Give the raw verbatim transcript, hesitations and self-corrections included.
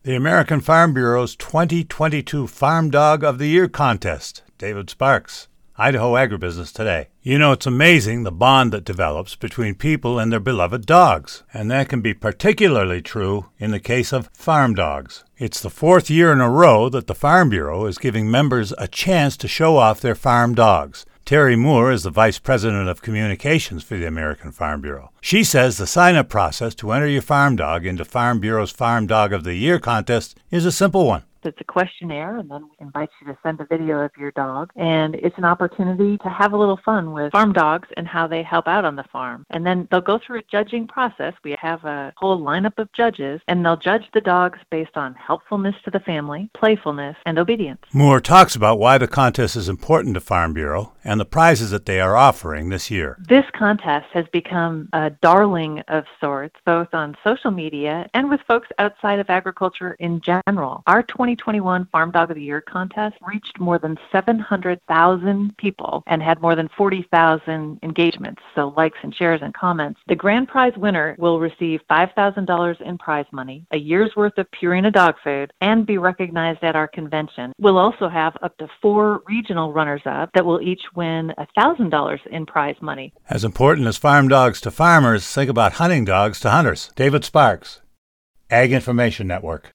The American Farm Bureau's twenty twenty-two Farm Dog of the Year contest. David Sparks, Idaho Agribusiness Today. You know, it's amazing the bond that develops between people and their beloved dogs, and that can be particularly true in the case of farm dogs. It's the fourth year in a row that the Farm Bureau is giving members a chance to show off their farm dogs. Terry Moore is the Vice President of Communications for the American Farm Bureau. She says the sign-up process to enter your farm dog into Farm Bureau's Farm Dog of the Year contest is a simple one. It's a questionnaire, and then we invite you to send a video of your dog. And it's an opportunity to have a little fun with farm dogs and how they help out on the farm. And then they'll go through a judging process. We have a whole lineup of judges, and they'll judge the dogs based on helpfulness to the family, playfulness, and obedience. Moore talks about why the contest is important to Farm Bureau and the prizes that they are offering this year. This contest has become a darling of sorts, both on social media and with folks outside of agriculture in general. Our twenty twenty-one Farm Dog of the Year contest reached more than seven hundred thousand people and had more than forty thousand engagements, so likes and shares and comments. The grand prize winner will receive five thousand dollars in prize money, a year's worth of Purina dog food, and be recognized at our convention. We'll also have up to four regional runners-up that will each win one thousand dollars in prize money. As important as farm dogs to farmers, think about hunting dogs to hunters. David Sparks, Ag Information Network.